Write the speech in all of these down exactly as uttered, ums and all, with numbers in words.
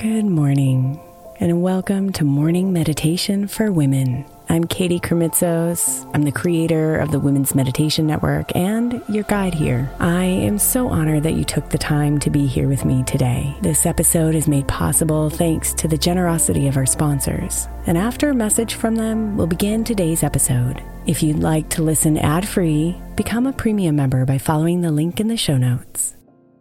Good morning, and welcome to Morning Meditation for Women. I'm Katie Kremitzos. I'm the creator of the Women's Meditation Network and your guide here. I am so honored that you took the time to be here with me today. This episode is made possible thanks to the generosity of our sponsors. And after a message from them, we'll begin today's episode. If you'd like to listen ad-free, become a premium member by following the link in the show notes.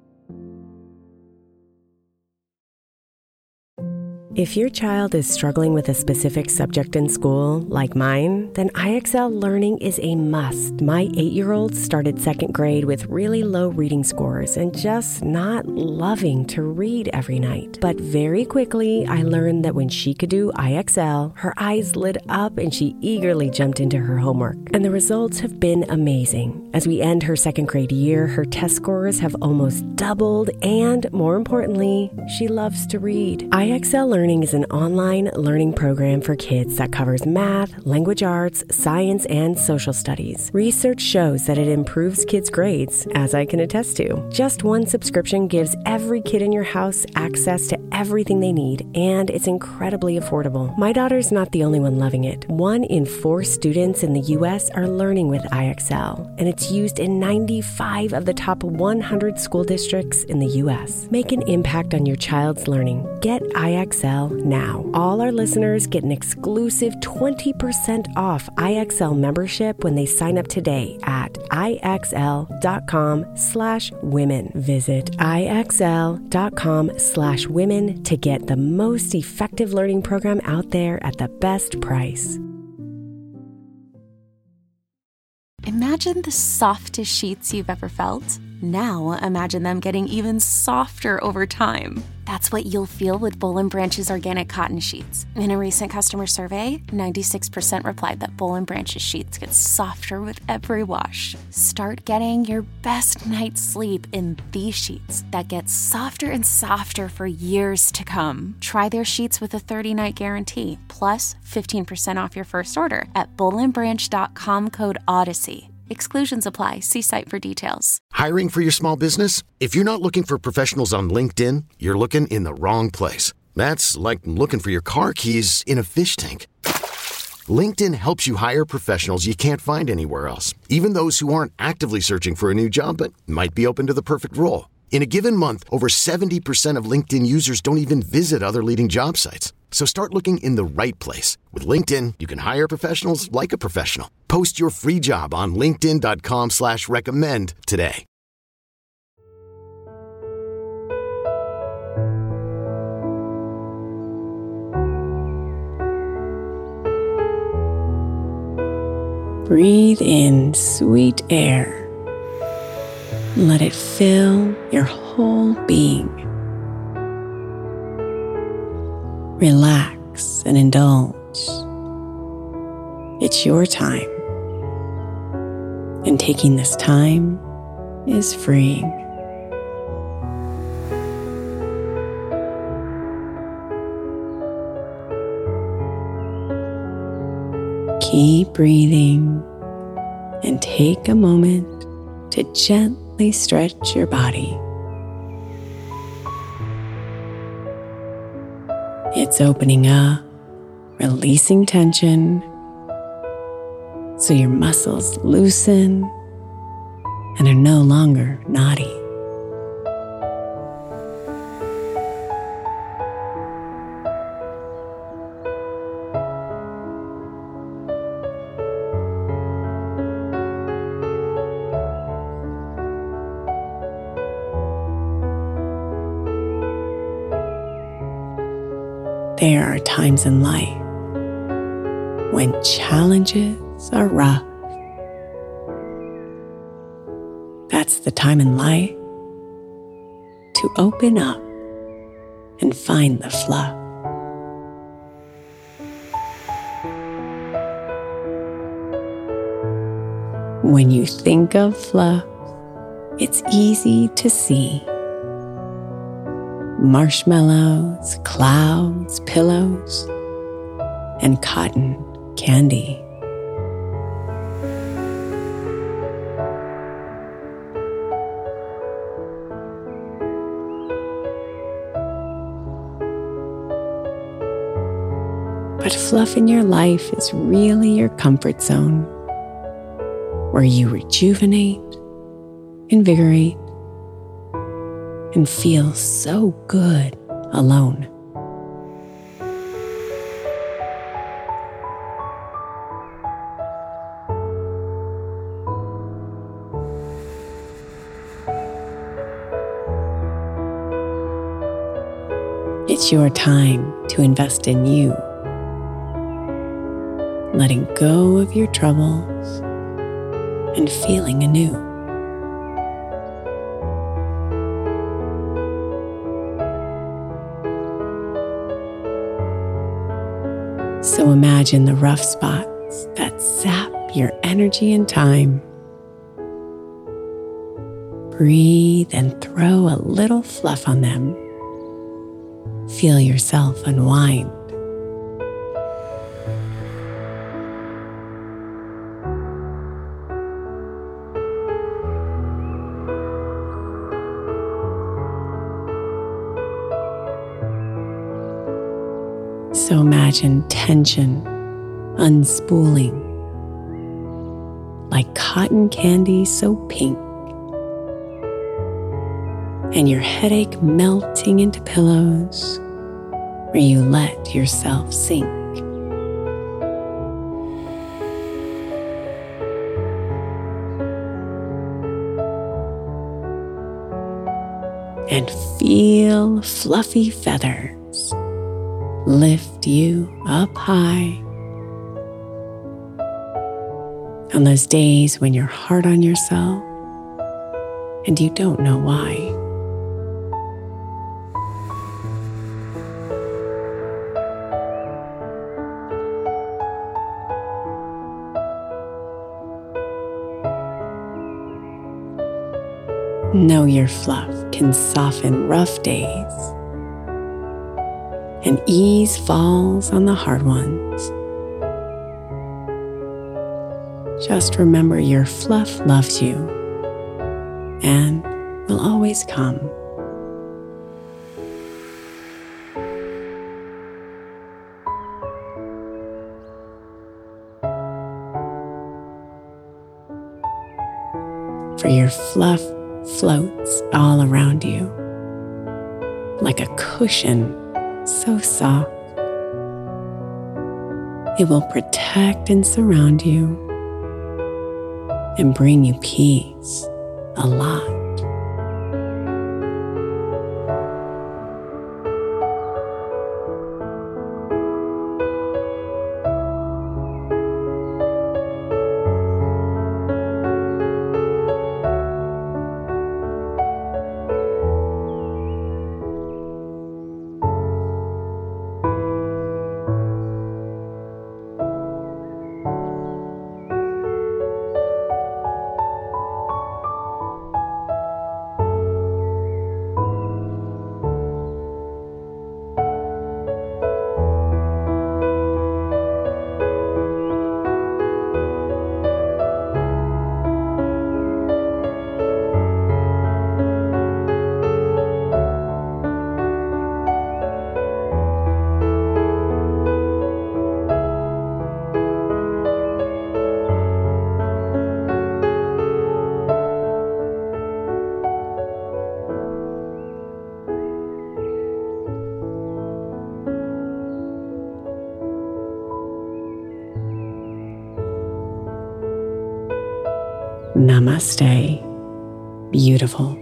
If your child is struggling with a specific subject in school, like mine, then I X L Learning is a must. My eight-year-old started second grade with really low reading scores and just not loving to read every night. But very quickly, I learned that when she could do I X L, her eyes lit up and she eagerly jumped into her homework. And the results have been amazing. As we end her second grade year, her test scores have almost doubled, and more importantly, she loves to read. I X L Learning Learning is an online learning program for kids that covers math, language arts, science, and social studies. Research shows that it improves kids' grades, as I can attest to. Just one subscription gives every kid in your house access to everything they need, and it's incredibly affordable. My daughter's not the only one loving it. One in four students in the U S are learning with I X L, and it's used in ninety-five of the top one hundred school districts in the U S. Make an impact on your child's learning. Get I X L now. All our listeners get an exclusive twenty percent off I X L membership when they sign up today at IXL.com slash women. Visit IXL.com slash women to get the most effective learning program out there at the best price. Imagine the softest sheets you've ever felt. Now imagine them getting even softer over time. That's what you'll feel with Boll and Branch's organic cotton sheets. In a recent customer survey, ninety-six percent replied that Boll and Branch's sheets get softer with every wash. Start getting your best night's sleep in these sheets that get softer and softer for years to come. Try their sheets with a thirty-night guarantee, plus fifteen percent off your first order at boll and branch dot com code Odyssey. Exclusions apply. See site for details. Hiring for your small business? If you're not looking for professionals on LinkedIn, you're looking in the wrong place. That's like looking for your car keys in a fish tank. LinkedIn helps you hire professionals you can't find anywhere else, even those who aren't actively searching for a new job but might be open to the perfect role. In a given month, over seventy percent of LinkedIn users don't even visit other leading job sites. So start looking in the right place. With LinkedIn, you can hire professionals like a professional. Post your free job on linkedin.com slash recommend today. Breathe in sweet air. Let it fill your whole being. Relax and indulge. It's your time, and taking this time is freeing. Keep breathing and take a moment to gently stretch your body. It's opening up, releasing tension, so your muscles loosen and are no longer knotty. There are times in life when challenges are rough. That's the time in life to open up and find the fluff. When you think of fluff, it's easy to see. Marshmallows, clouds, pillows, and cotton candy. But fluff in your life is really your comfort zone, where you rejuvenate, invigorate, and feel so good alone. It's your time to invest in you, letting go of your troubles and feeling anew. So imagine the rough spots that sap your energy and time. Breathe and throw a little fluff on them. Feel yourself unwind. So imagine tension unspooling like cotton candy so pink, and your headache melting into pillows where you let yourself sink. And feel fluffy feathers lift you up high. On those days when you're hard on yourself and you don't know why. Know your fluff can soften rough days, and ease falls on the hard ones. Just remember your fluff loves you and will always come. For your fluff floats all around you like a cushion so soft. It will protect and surround you and bring you peace a lot. Namaste, beautiful.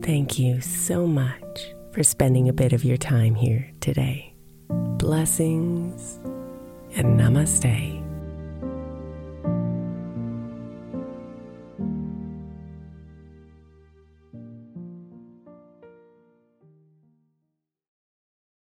Thank you so much for spending a bit of your time here today. Blessings and namaste.